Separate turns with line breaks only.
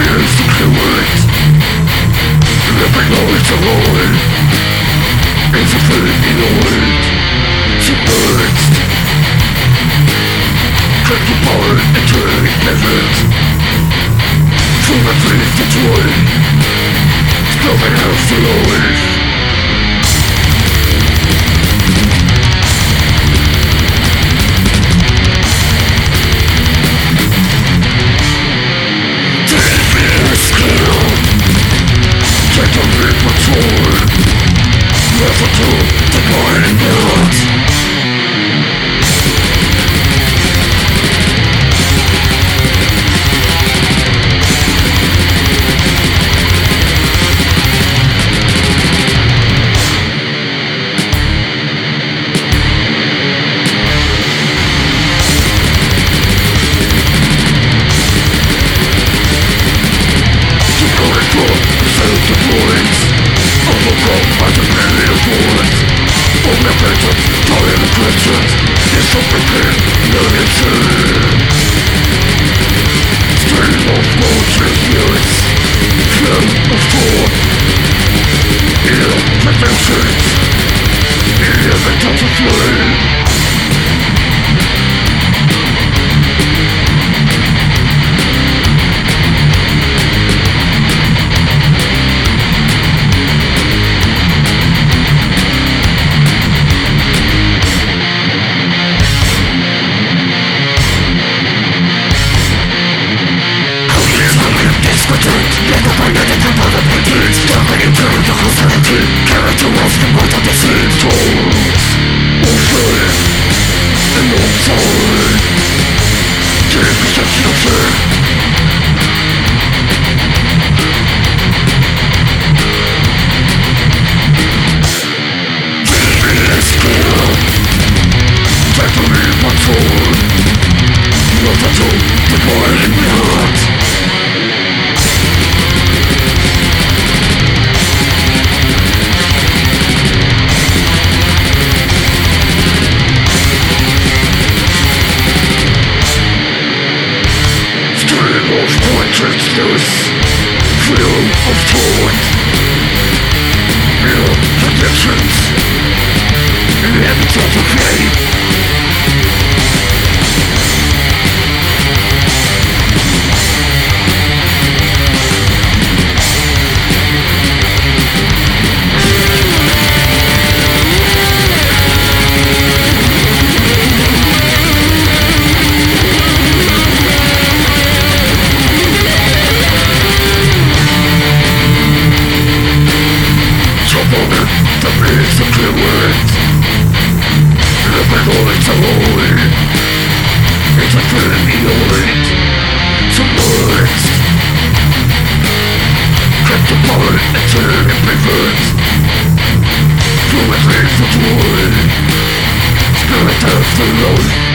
fears to kill it. Living life alone. It's a feeling annoyed. Submerged. Cut apart into methods. From a place to joy. Nothing else to know. Consciousness, freedom of thought, real conditions, in the habits of the fate. It's a feeling annoyed, submerged, kept apart until it pivots. Through a place of joy, spirit of the Lord.